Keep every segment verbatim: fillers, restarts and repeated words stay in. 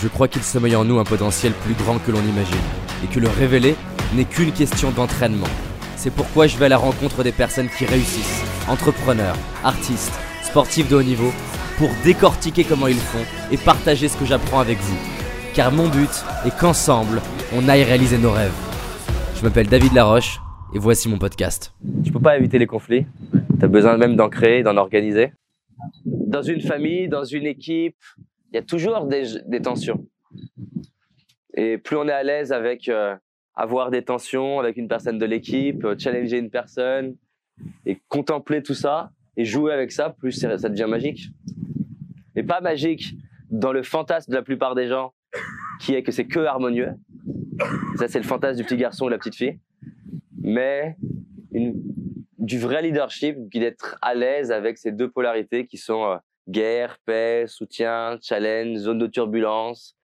Je crois qu'il sommeille en nous un potentiel plus grand que l'on imagine, et que le révéler n'est qu'une question d'entraînement. C'est pourquoi je vais à la rencontre des personnes qui réussissent, entrepreneurs, artistes, sportifs de haut niveau, pour décortiquer comment ils font et partager ce que j'apprends avec vous. Car mon but est qu'ensemble, on aille réaliser nos rêves. Je m'appelle David Laroche, et voici mon podcast. Tu peux pas éviter les conflits, tu as besoin même d'en créer, d'en organiser. Dans une famille, dans une équipe, il y a toujours des, des tensions. Et plus on est à l'aise avec euh, avoir des tensions avec une personne de l'équipe, euh, challenger une personne et contempler tout ça et jouer avec ça, plus ça devient magique. Mais pas magique dans le fantasme de la plupart des gens qui est que c'est que harmonieux. Ça, c'est le fantasme du petit garçon ou de la petite fille. Mais une, du vrai leadership qui est d'être à l'aise avec ces deux polarités qui sont euh, guerre, paix, soutien, challenge, zone de turbulence.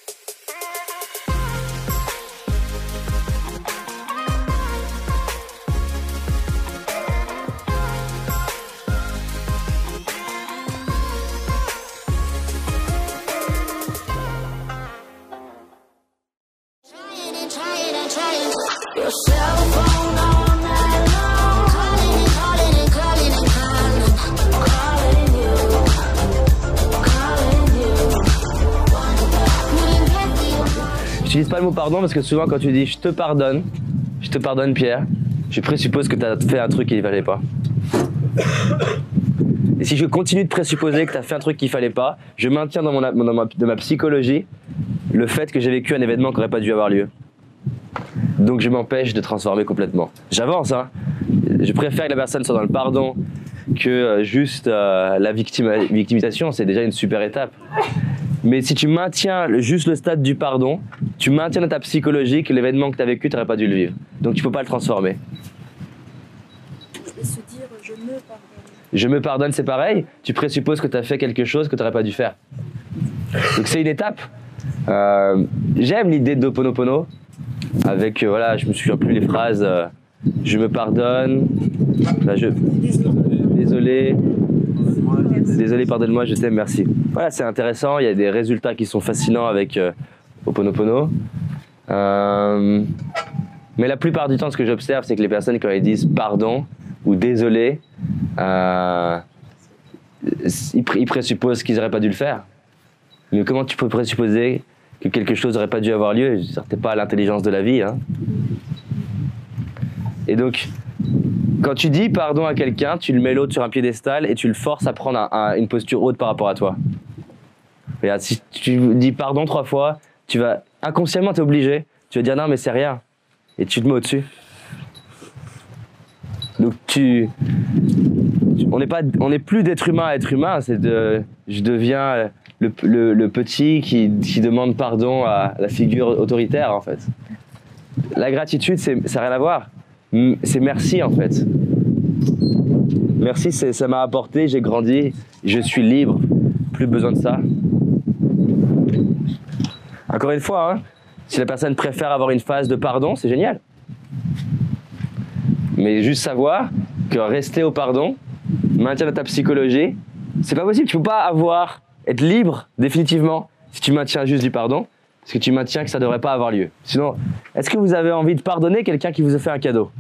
J'utilise pas le mot pardon parce que souvent quand tu dis je te pardonne, je te pardonne Pierre, je présuppose que tu as fait un truc qui ne fallait pas. Et si je continue de présupposer que tu as fait un truc qu'il ne fallait pas, je maintiens dans, mon, dans ma, de ma psychologie le fait que j'ai vécu un événement qui n'aurait pas dû avoir lieu. Donc je m'empêche de transformer complètement. J'avance, hein. Je préfère que la personne soit dans le pardon que euh, juste euh, la victime, victimisation, c'est déjà une super étape. Mais si tu maintiens le, juste le stade du pardon, tu maintiens dans ta psychologie que l'événement que tu as vécu, tu n'aurais pas dû le vivre. Donc tu ne peux pas le transformer. Et se dire je me pardonne. Je me pardonne, c'est pareil. Tu présupposes que tu as fait quelque chose que tu n'aurais pas dû faire. Donc c'est une étape. Euh, j'aime l'idée d'Ho'oponopono. Avec, euh, voilà, je me souviens plus les phrases. Euh, je me pardonne. Là, je... Désolé. Désolé, pardonne-moi, je t'aime, merci. Voilà, c'est intéressant. Il y a des résultats qui sont fascinants avec euh, Ho'oponopono. Euh, mais la plupart du temps, ce que j'observe, c'est que les personnes, quand elles disent pardon ou désolé, euh, ils, pr- ils présupposent qu'ils n'auraient pas dû le faire. Mais comment tu peux présupposer que quelque chose n'aurait pas dû avoir lieu? C'est pas l'intelligence de la vie. Hein. Et donc, quand tu dis pardon à quelqu'un, tu le mets l'autre sur un piédestal et tu le forces à prendre un, un, une posture haute par rapport à toi. Regarde, si tu dis pardon trois fois, tu vas inconsciemment t'es obligé. Tu vas dire non mais c'est rien. Et tu te mets au-dessus. Donc tu, tu on n'est pas, on n'est plus d'être humain à être humain. C'est de, je deviens le, le, le petit qui, qui demande pardon à la figure autoritaire en fait. La gratitude, c'est, ça n'a rien à voir. C'est merci en fait. Merci, c'est, ça m'a apporté, j'ai grandi, je suis libre, plus besoin de ça. Encore une fois, hein, si la personne préfère avoir une phase de pardon, c'est génial. Mais juste savoir que rester au pardon, maintien de ta psychologie, c'est pas possible. Tu peux pas avoir, être libre définitivement si tu maintiens juste du pardon, parce que tu maintiens que ça devrait pas avoir lieu. Sinon, est-ce que vous avez envie de pardonner quelqu'un qui vous a fait un cadeau?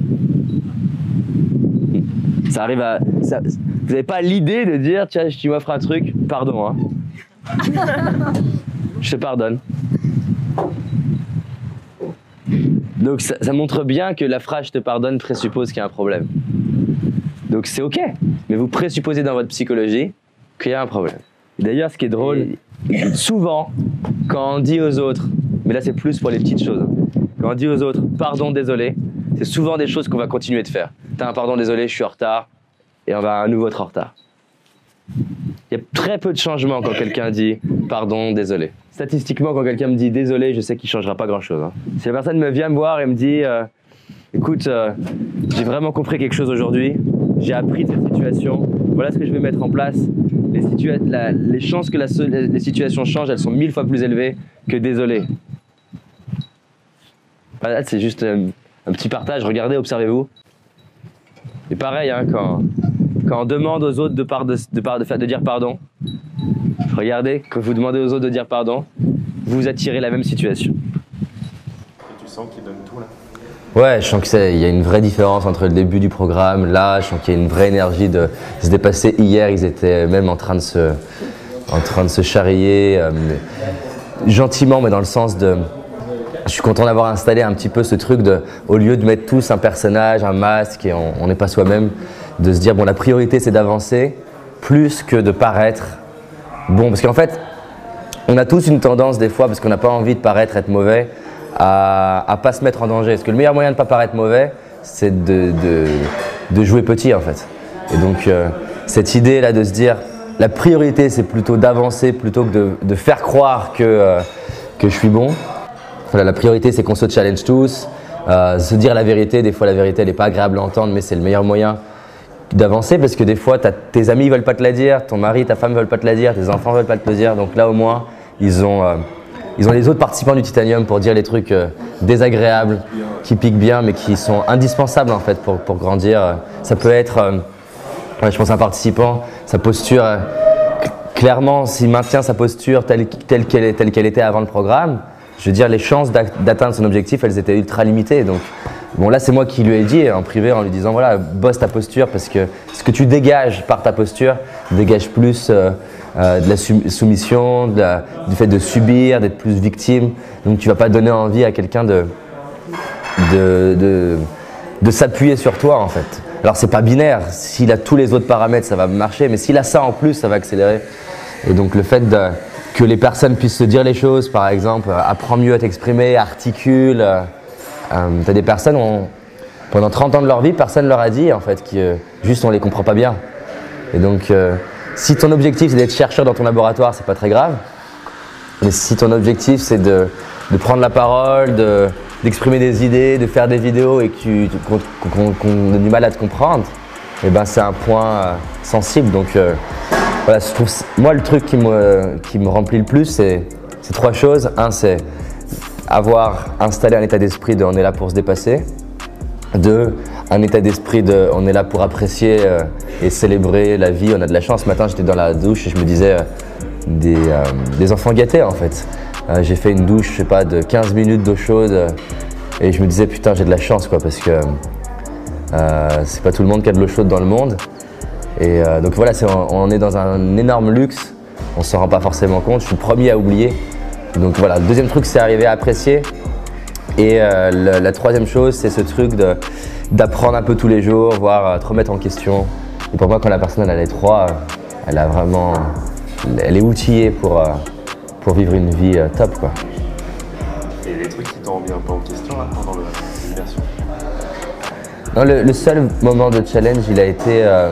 Ça arrive à... Ça, vous n'avez pas l'idée de dire, tiens, tu m'offres un truc, pardon, hein. Je te pardonne. Donc ça, ça montre bien que la phrase « je te pardonne » présuppose qu'il y a un problème. Donc c'est ok, mais vous présupposez dans votre psychologie qu'il y a un problème. D'ailleurs, ce qui est drôle, souvent, quand on dit aux autres, mais là c'est plus pour les petites choses, quand on dit aux autres « pardon, désolé », c'est souvent des choses qu'on va continuer de faire. T'as un pardon, désolé, je suis en retard, et on va à nouveau être en retard. Il y a très peu de changements quand quelqu'un dit « pardon, désolé ». Statistiquement, quand quelqu'un me dit « désolé », je sais qu'il ne changera pas grand-chose. Hein. Si la personne me vient me voir et me dit euh, « écoute, euh, j'ai vraiment compris quelque chose aujourd'hui, j'ai appris de cette situation, voilà ce que je vais mettre en place », les, situa- la, les chances que la, les situations changent, elles sont mille fois plus élevées que « désolé ». Voilà, c'est juste euh, un petit partage, regardez, observez-vous. Et pareil, hein, quand, quand on demande aux autres de, par de, de, par de, faire, de dire pardon, Regardez, quand vous demandez aux autres de dire pardon, vous attirez la même situation. Et tu sens qu'ils donnent tout là? Ouais, je sens qu'il y a une vraie différence entre le début du programme, là, je sens qu'il y a une vraie énergie de se dépasser. Hier, ils étaient même en train de se, en train de se charrier, euh, gentiment, mais dans le sens de... Je suis content d'avoir installé un petit peu ce truc de, au lieu de mettre tous un personnage, un masque et on n'est pas soi-même, de se dire bon, la priorité c'est d'avancer plus que de paraître bon. Parce qu'en fait, on a tous une tendance des fois, parce qu'on n'a pas envie de paraître être mauvais, à ne pas se mettre en danger. Parce que le meilleur moyen de ne pas paraître mauvais, c'est de, de, de jouer petit en fait. Et donc euh, cette idée là de se dire la priorité c'est plutôt d'avancer plutôt que de, de faire croire que, euh, que je suis bon. Voilà, la priorité c'est qu'on se challenge tous, euh, se dire la vérité. Des fois la vérité elle n'est pas agréable à entendre, mais c'est le meilleur moyen d'avancer, parce que des fois tes amis ne veulent pas te la dire, ton mari, ta femme ne veulent pas te la dire, tes enfants ne veulent pas te le dire. Donc là au moins ils ont, euh, ils ont les autres participants du Titanium pour dire les trucs euh, désagréables, qui piquent bien mais qui sont indispensables en fait pour, pour grandir. Ça peut être, euh, ouais, je pense à un participant, sa posture, euh, clairement s'il maintient sa posture telle, telle qu'elle est, telle qu'elle était avant le programme, je veux dire, les chances d'atteindre son objectif, elles étaient ultra limitées. Donc, bon, là, c'est moi qui lui ai dit en privé en lui disant voilà, bosse ta posture, parce que ce que tu dégages par ta posture dégage plus euh, euh, de la soumission, de la, du fait de subir, d'être plus victime. Donc, tu ne vas pas donner envie à quelqu'un de, de, de, de s'appuyer sur toi, en fait. Alors, c'est pas binaire. S'il a tous les autres paramètres, ça va marcher, mais s'il a ça en plus, ça va accélérer. Et donc, le fait de. Que les personnes puissent se dire les choses, par exemple, euh, apprends mieux à t'exprimer, articule. Euh, euh, tu as des personnes, on, pendant trente ans de leur vie, personne ne leur a dit en fait, que euh, juste on les comprend pas bien. Et donc, euh, si ton objectif c'est d'être chercheur dans ton laboratoire, c'est pas très grave. Mais si ton objectif c'est de, de prendre la parole, de, d'exprimer des idées, de faire des vidéos et que qu'on, qu'on, qu'on a du mal à te comprendre, et ben c'est un point euh, sensible. Donc, euh, Voilà, je trouve, moi, le truc qui me, qui me remplit le plus, c'est trois choses. Un, c'est avoir installé un état d'esprit de on est là pour se dépasser. Deux, un état d'esprit de on est là pour apprécier euh, et célébrer la vie. On a de la chance. Ce matin, j'étais dans la douche et je me disais euh, des, euh, des enfants gâtés en fait. Euh, j'ai fait une douche, je sais pas, de quinze minutes d'eau chaude euh, et je me disais putain, j'ai de la chance quoi, parce que euh, c'est pas tout le monde qui a de l'eau chaude dans le monde. Et euh, donc voilà, on, on est dans un énorme luxe, on ne s'en rend pas forcément compte, je suis le premier à oublier. Donc voilà, le deuxième truc c'est arriver à apprécier. Et euh, le, la troisième chose c'est ce truc d'apprendre un peu tous les jours, voire euh, te remettre en question. Et pour moi quand la personne elle a les trois, elle a vraiment, elle est outillée pour, euh, pour vivre une vie euh, top quoi. Et les trucs qui t'ont remis un peu en question là, pendant l'immersion? Non, le, le seul moment de challenge il a été euh,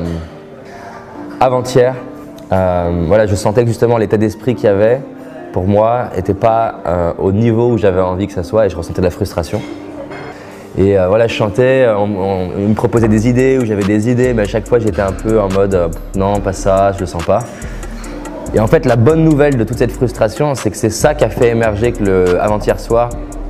avant-hier. Euh, voilà, je sentais que justement l'état d'esprit qu'il y avait pour moi n'était pas euh, au niveau où j'avais envie que ça soit et je ressentais de la frustration. Et euh, voilà, je chantais, on, on, on me proposait des idées où j'avais des idées, mais à chaque fois j'étais un peu en mode euh, non, pas ça, je le sens pas. Et en fait, la bonne nouvelle de toute cette frustration, c'est que c'est ça qui a fait émerger que le avant-hier soir,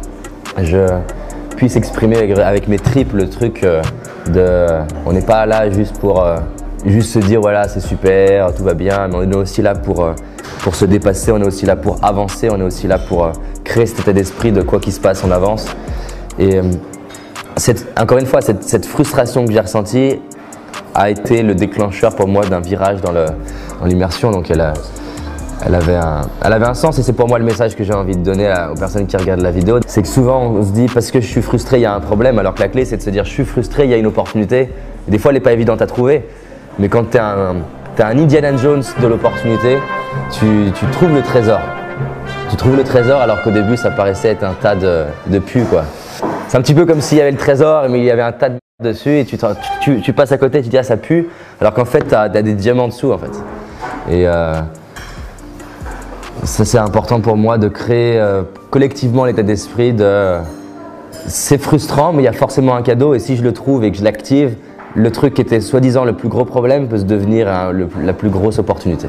je puisse exprimer avec, avec mes tripes le truc euh, de on n'est pas là juste pour euh, juste se dire voilà c'est super, tout va bien, mais on est aussi là pour, euh, pour se dépasser, on est aussi là pour avancer, on est aussi là pour euh, créer cet état d'esprit de quoi qu'il se passe, on avance. Et euh, cette, encore une fois, cette, cette frustration que j'ai ressentie a été le déclencheur pour moi d'un virage dans l'immersion, donc elle, a, elle, avait un, elle avait un sens et c'est pour moi le message que j'ai envie de donner à, aux personnes qui regardent la vidéo. C'est que souvent on se dit parce que je suis frustré il y a un problème, alors que la clé c'est de se dire je suis frustré, il y a une opportunité. Et des fois elle n'est pas évidente à trouver, mais quand tu es un, t'es un Indiana Jones de l'opportunité, tu, tu trouves le trésor. Tu trouves le trésor alors qu'au début ça paraissait être un tas de, de pu quoi. C'est un petit peu comme s'il y avait le trésor mais il y avait un tas de dessus et tu, tu, tu passes à côté et tu dis ah ça pue, alors qu'en fait tu as, as des diamants dessous en fait. Et euh, ça c'est important pour moi de créer euh, collectivement l'état d'esprit de euh, c'est frustrant mais il y a forcément un cadeau et si je le trouve et que je l'active, le truc qui était soi-disant le plus gros problème peut se devenir hein, le, la plus grosse opportunité.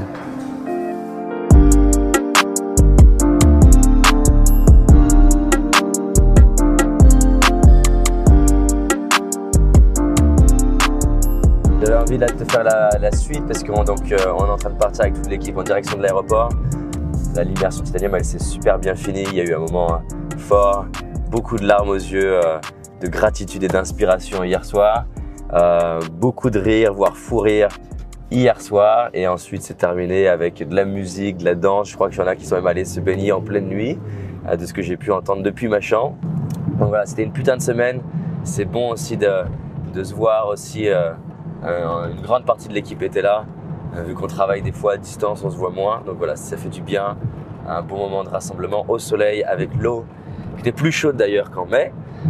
J'avais envie là, de te faire la, la suite parce qu'on donc, euh, on est en train de partir avec toute l'équipe en direction de l'aéroport. La l'immersion Titanium, elle s'est super bien finie. Il y a eu un moment fort, beaucoup de larmes aux yeux, euh, de gratitude et d'inspiration hier soir. Euh, beaucoup de rire, voire fou rire hier soir. Et ensuite, c'est terminé avec de la musique, de la danse. Je crois qu'il y en a qui sont même allés se baigner en pleine nuit, euh, de ce que j'ai pu entendre depuis ma chambre. Donc voilà, c'était une putain de semaine. C'est bon aussi de, de se voir aussi. Euh, euh, une grande partie de l'équipe était là. Euh, vu qu'on travaille des fois à distance, on se voit moins. Donc voilà, ça fait du bien. Un bon moment de rassemblement au soleil avec l'eau, qui était plus chaude d'ailleurs qu'en mai.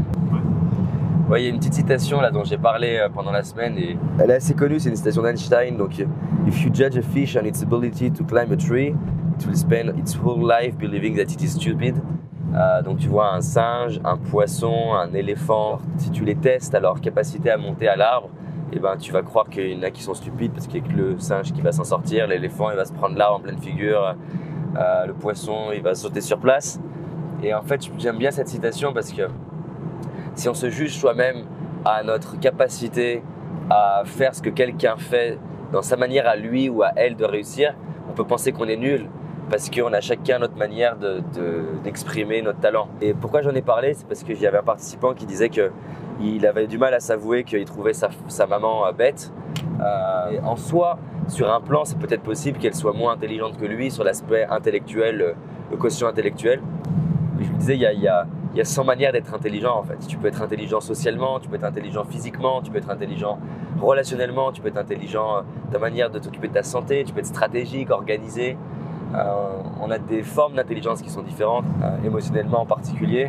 Ouais, il y a une petite citation là dont j'ai parlé euh, pendant la semaine et elle est assez connue, c'est une citation d'Einstein. Donc, if you judge a fish on its ability to climb a tree, it will spend its whole life believing that it is stupid. Euh, donc tu vois un singe, un poisson, un éléphant, si tu les testes à leur capacité à monter à l'arbre, eh ben, tu vas croire qu'il y en a qui sont stupides parce qu'il n'y a que le singe qui va s'en sortir, l'éléphant il va se prendre l'arbre en pleine figure, euh, le poisson il va sauter sur place. Et en fait j'aime bien cette citation parce que si on se juge soi-même à notre capacité à faire ce que quelqu'un fait dans sa manière à lui ou à elle de réussir, on peut penser qu'on est nul. Parce qu'on a chacun notre manière de, de, d'exprimer notre talent. Et pourquoi j'en ai parlé, c'est parce qu'il y avait un participant qui disait qu'il avait du mal à s'avouer qu'il trouvait sa, sa maman bête. Euh, et en soi, sur un plan, c'est peut-être possible qu'elle soit moins intelligente que lui sur l'aspect intellectuel, le quotient intellectuel. Et je me disais, il y a, il y a, il y a cent manières d'être intelligent en fait. Tu peux être intelligent socialement, tu peux être intelligent physiquement, tu peux être intelligent relationnellement, tu peux être intelligent de ta manière de t'occuper de ta santé, tu peux être stratégique, organisé. Euh, on a des formes d'intelligence qui sont différentes, euh, émotionnellement en particulier.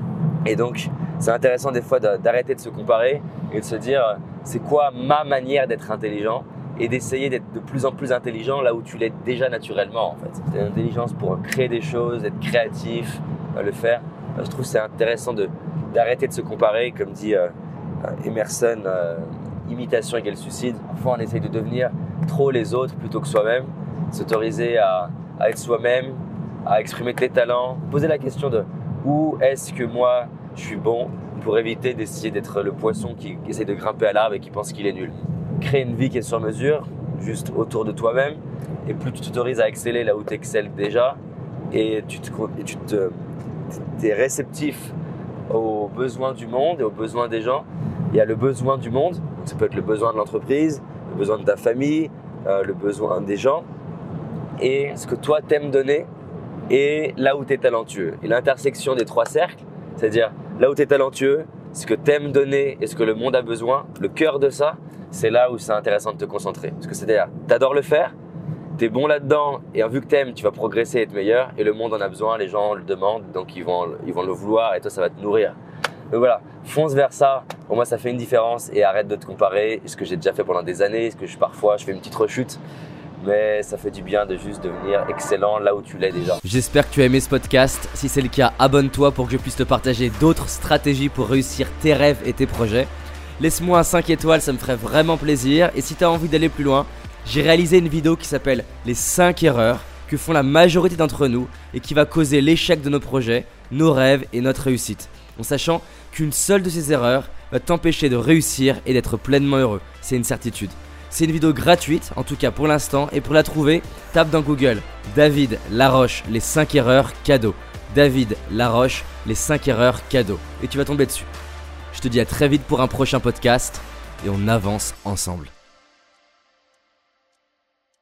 Et donc, c'est intéressant des fois de, d'arrêter de se comparer et de se dire euh, c'est quoi ma manière d'être intelligent et d'essayer d'être de plus en plus intelligent là où tu l'es déjà naturellement en fait. C'est l'intelligence pour créer des choses, être créatif, euh, le faire. Euh, je trouve que c'est intéressant de, d'arrêter de se comparer, comme dit euh, Emerson, euh, imitation égale suicide. Parfois, on essaye de devenir trop les autres plutôt que soi-même, s'autoriser à à être soi-même, à exprimer tes talents, poser la question de où est-ce que moi je suis bon pour éviter d'essayer d'être le poisson qui, qui essaie de grimper à l'arbre et qui pense qu'il est nul. Créer une vie qui est sur mesure, juste autour de toi-même, et plus tu t'autorises à exceller là où tu excelles déjà et tu, te, et tu te, es réceptif aux besoins du monde et aux besoins des gens. Il y a le besoin du monde, donc ça peut être le besoin de l'entreprise, le besoin de ta famille, euh, le besoin des gens, et ce que toi t'aimes donner et là où tu es talentueux. Et l'intersection des trois cercles, c'est-à-dire là où tu es talentueux, ce que t'aimes donner et ce que le monde a besoin, le cœur de ça, c'est là où c'est intéressant de te concentrer. Parce que c'est-à-dire, t'adores le faire, t'es bon là-dedans et vu que t'aimes, tu vas progresser et être meilleur et le monde en a besoin, les gens le demandent, donc ils vont, ils vont le vouloir et toi ça va te nourrir. Donc voilà, fonce vers ça, pour moi ça fait une différence et arrête de te comparer, ce que j'ai déjà fait pendant des années, ce que je, parfois je fais une petite rechute. Mais ça fait du bien de juste devenir excellent là où tu l'es déjà. J'espère que tu as aimé ce podcast. Si c'est le cas, abonne-toi pour que je puisse te partager d'autres stratégies pour réussir tes rêves et tes projets. Laisse-moi un cinq étoiles, ça me ferait vraiment plaisir. Et si tu as envie d'aller plus loin, j'ai réalisé une vidéo qui s'appelle les cinq erreurs que font la majorité d'entre nous et qui va causer l'échec de nos projets, nos rêves et notre réussite. En sachant qu'une seule de ces erreurs va t'empêcher de réussir et d'être pleinement heureux. C'est une certitude. C'est une vidéo gratuite, en tout cas pour l'instant, et pour la trouver, tape dans Google David Laroche, les cinq erreurs cadeaux. David Laroche, les cinq erreurs cadeaux. Et tu vas tomber dessus. Je te dis à très vite pour un prochain podcast, et on avance ensemble.